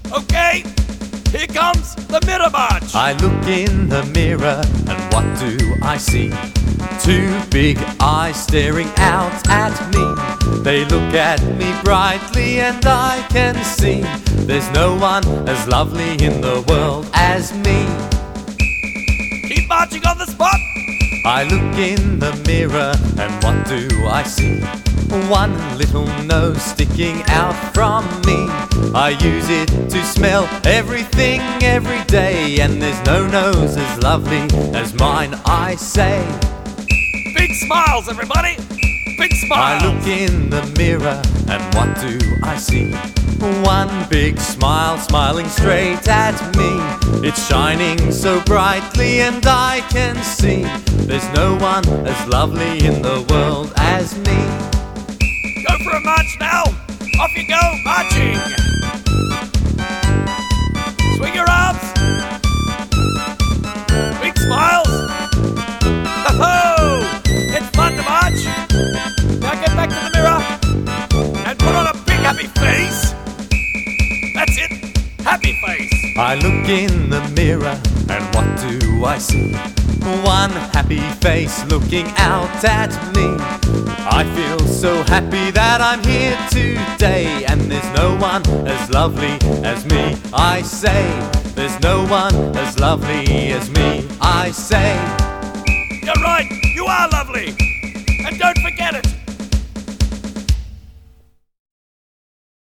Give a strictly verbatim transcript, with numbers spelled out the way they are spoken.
Okay, here comes the mirror march. I look in the mirror and what do I see? Two big eyes staring out at me. They look at me brightly and I can see there's no one as lovely in the world as me. Keep marching on the spot. I look in the mirror and what do I see? One little nose sticking out from me. I use it to smell everything every day, and there's no nose as lovely as mine, I say. Big smiles, everybody. Big smiles. I look in the mirror and what do I see? One big smile smiling straight at me. It's shining so brightly and I can see there's no one as lovely in the world as me. Go for a march now. Off you go, marching. Swing your arms. Big smiles. Ho-ho! It's fun to march. Now get back to the mirror and put on a big happy face. That's it. Happy face. I look in the mirror and what do I see? One happy face looking out at me. I feel so happy that I'm here today, and there's no one as lovely as me, I say. There's no one as lovely as me, I say. You're right, you are lovely. And don't forget it.